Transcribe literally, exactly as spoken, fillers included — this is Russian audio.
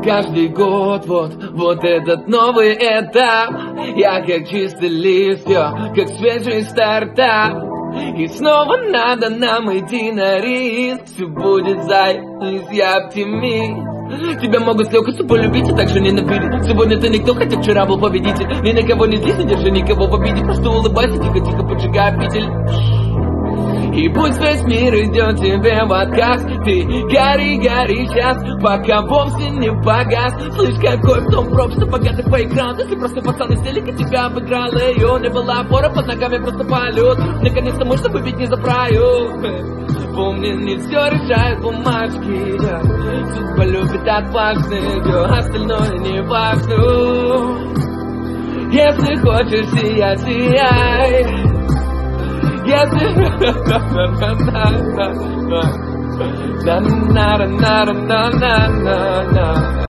каждый год вот, вот этот новый этап. Я как чистый лист, я как свежий стартап. И снова надо нам идти на риск. Все будет зай, я оптимист. Тебя могут с легкостью полюбить и также ненавидеть. Сегодня ты никто, хотя вчера был победитель. Ни на кого не злись, не держи никого в обиде. Просто улыбайся, тихо-тихо поджигай петель. И пусть весь мир идет тебе в отказ. Ты гори, гори сейчас, пока вовсе не погас. Слышь, какой в том проб, что богатый по экрану. Если просто пацан из телека тебя обыграл. Ее не была опора, под ногами просто полет. Наконец-то можно выпить не за праю. Помни, не все решают бумажки, да. Судьба любит отважных, да. Остальное не важно. Если хочешь сиять, сияй. Если на на на на на на на на